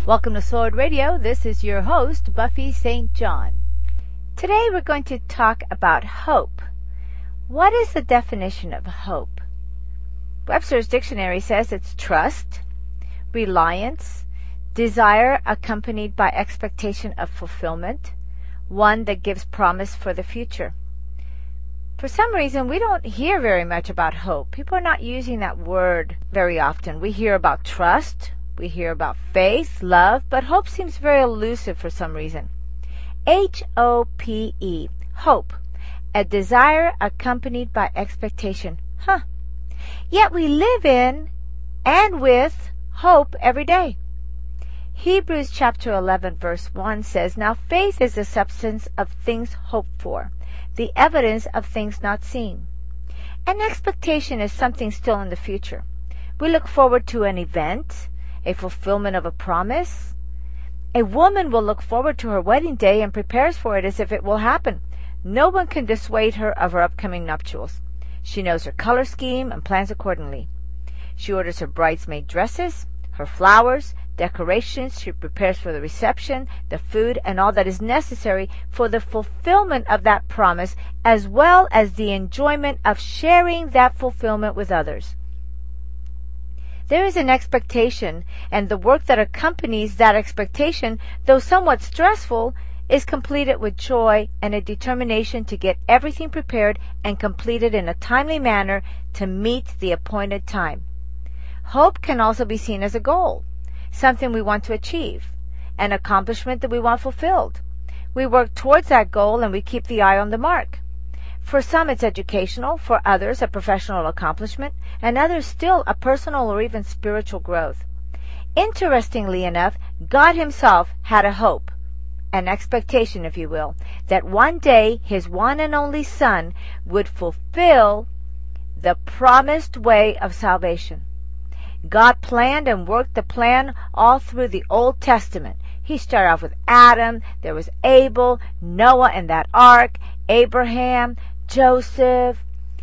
Welcome to Sword Radio. This is your host, Buffy St. John. Today we're going to talk about hope. What is the definition of hope? Webster's Dictionary says it's trust, reliance, desire accompanied by expectation of fulfillment, one that gives promise for the future. For some reason, we don't hear very much about hope. People are not using that word very often. We hear about trust, we hear about faith, love, but hope seems very elusive for some reason. H-O-P-E, hope, a desire accompanied by expectation. Yet we live in and with hope every day. Hebrews chapter 11 verse 1 says, Now faith is the substance of things hoped for, the evidence of things not seen. An expectation is something still in the future. We look forward to an event, a fulfillment of a promise. A woman will look forward to her wedding day and prepares for it as if it will happen. No one can dissuade her of her upcoming nuptials. She knows her color scheme and plans accordingly. She orders her bridesmaid dresses, her flowers, decorations. She prepares for the reception, the food, and all that is necessary for the fulfillment of that promise, as well as the enjoyment of sharing that fulfillment with others. There is an expectation, and the work that accompanies that expectation, though somewhat stressful, is completed with joy and a determination to get everything prepared and completed in a timely manner to meet the appointed time. Hope can also be seen as a goal, something we want to achieve, an accomplishment that we want fulfilled. We work towards that goal and we keep the eye on the mark. For some it's educational, for others a professional accomplishment, and others still a personal or even spiritual growth. Interestingly enough, God himself had a hope, an expectation, if you will, that one day his one and only Son would fulfill the promised way of salvation. God planned and worked the plan all through the Old Testament. He started off with Adam, there was Abel, Noah and that ark, Abraham, Joseph,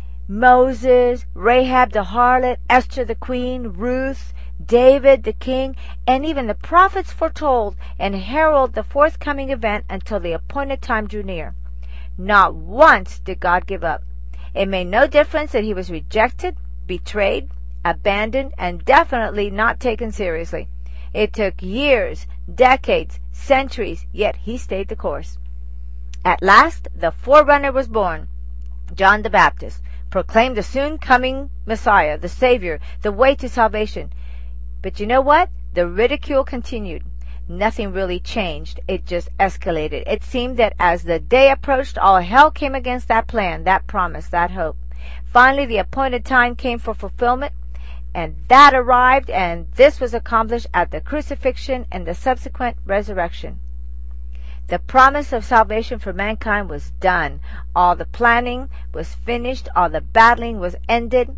Moses, Rahab the harlot, Esther the queen, Ruth, David the king, and even the prophets foretold and heralded the forthcoming event until the appointed time drew near. Not once did God give up. It made no difference that he was rejected, betrayed, abandoned, and definitely not taken seriously. It took years, decades, centuries, yet he stayed the course. At last, the forerunner was born. John the Baptist proclaimed the soon-coming Messiah, the Savior, the way to salvation. But you know what? The ridicule continued. Nothing really changed. It just escalated. It seemed that as the day approached, all hell came against that plan, that promise, that hope. Finally, the appointed time came for fulfillment, and that arrived, and this was accomplished at the crucifixion and the subsequent resurrection. The promise of salvation for mankind was done. All the planning was finished. All the battling was ended.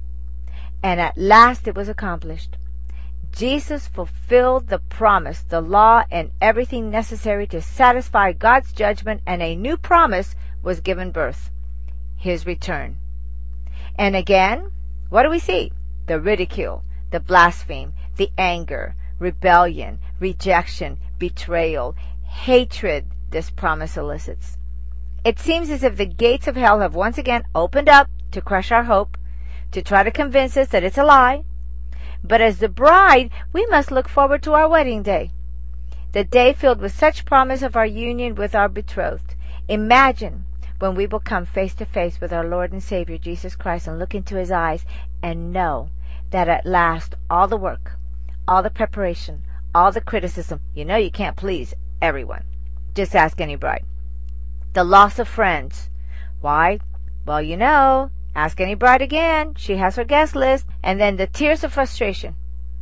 And at last it was accomplished. Jesus fulfilled the promise, the law, and everything necessary to satisfy God's judgment, and a new promise was given birth, his return. And again, what do we see? The ridicule, the blaspheme, the anger, rebellion, rejection, betrayal, hatred this promise elicits. It seems as if the gates of hell have once again opened up to crush our hope, to try to convince us that it's a lie. But as the bride, we must look forward to our wedding day, the day filled with such promise of our union with our betrothed. Imagine when we will come face to face with our Lord and Savior Jesus Christ and look into his eyes and know that at last all the work, all the preparation, all the criticism, you can't please everyone. Just ask any bride. The loss of friends. Why? Well, ask any bride again. She has her guest list. And then the tears of frustration.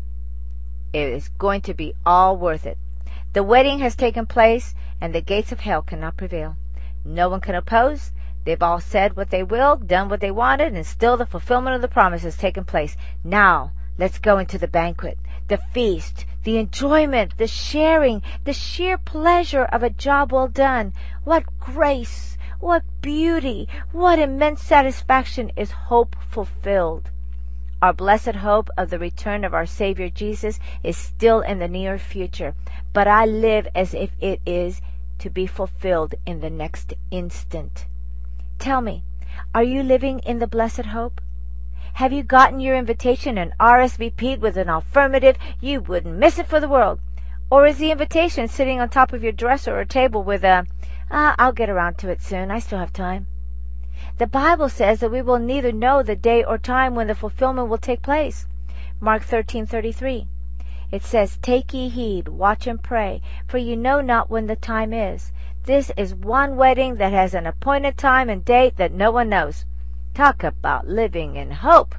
It is going to be all worth it. The wedding has taken place, and the gates of hell cannot prevail. No one can oppose. They've all said what they will, done what they wanted, and still the fulfillment of the promise has taken place. Now, let's go into the banquet, the feast, the enjoyment, the sharing, the sheer pleasure of a job well done. What grace, what beauty, what immense satisfaction is hope fulfilled. Our blessed hope of the return of our Savior Jesus is still in the near future, but I live as if it is to be fulfilled in the next instant. Tell me, are you living in the blessed hope? Have you gotten your invitation and RSVP'd with an affirmative? You wouldn't miss it for the world. Or is the invitation sitting on top of your dresser or table with a, I'll get around to it soon, I still have time? The Bible says that we will neither know the day or time when the fulfillment will take place. Mark 13:33. It says, "Take ye heed, watch and pray, for you know not when the time is." This is one wedding that has an appointed time and date that no one knows. Talk about living in hope.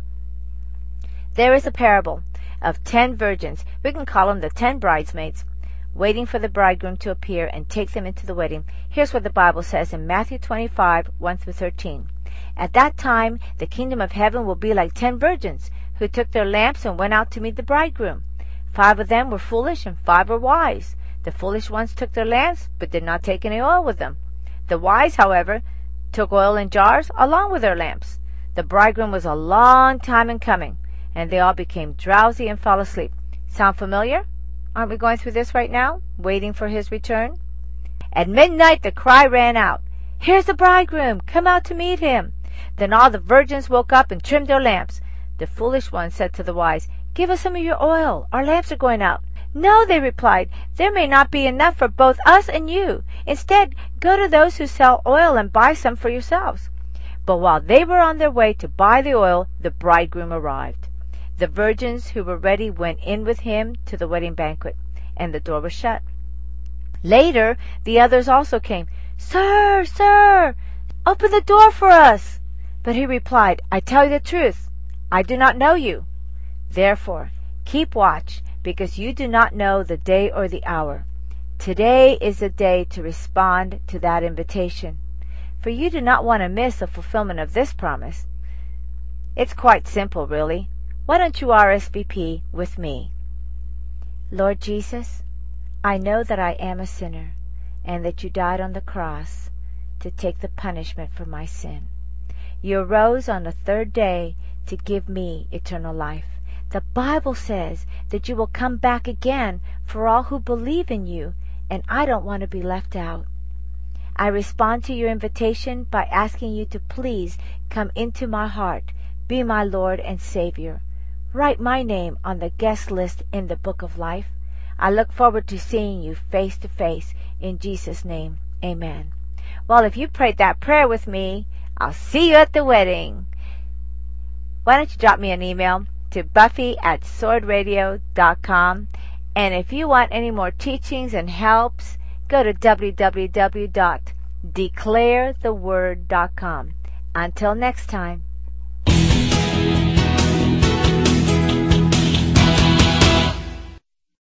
There is a parable of 10 virgins, we can call them the 10 bridesmaids, waiting for the bridegroom to appear and take them into the wedding. Here's what the Bible says in Matthew 25:1-13. At that time, the kingdom of heaven will be like 10 virgins who took their lamps and went out to meet the bridegroom. 5 of them were foolish and 5 were wise. The foolish ones took their lamps, but did not take any oil with them. The wise, however, took oil in jars along with their lamps. The bridegroom was a long time in coming, and they all became drowsy and fell asleep. Sound familiar? Aren't we going through this right now, waiting for his return? At midnight the cry ran out, "Here's the bridegroom, come out to meet him." Then all the virgins woke up and trimmed their lamps. The foolish ones said to the wise, "Give us some of your oil, our lamps are going out." "No," they replied, "there may not be enough for both us and you. Instead, go to those who sell oil and buy some for yourselves." But while they were on their way to buy the oil, the bridegroom arrived. The virgins who were ready went in with him to the wedding banquet, and the door was shut. Later, the others also came. "Sir, sir, open the door for us." But he replied, "I tell you the truth, I do not know you. Therefore, keep watch, because you do not know the day or the hour. Today is the day to respond to that invitation, for you do not want to miss the fulfillment of this promise. It's quite simple, really. Why don't you RSVP with me? Lord Jesus, I know that I am a sinner, and that you died on the cross to take the punishment for my sin. You arose on the 3rd day to give me eternal life. The Bible says that you will come back again for all who believe in you, and I don't want to be left out. I respond to your invitation by asking you to please come into my heart, be my Lord and Savior. Write my name on the guest list in the book of life. I look forward to seeing you face to face. In Jesus' name, amen. Well, if you prayed that prayer with me, I'll see you at the wedding. Why don't you drop me an email to buffy@swordradio.com. And if you want any more teachings and helps, go to www.declaretheword.com. Until next time.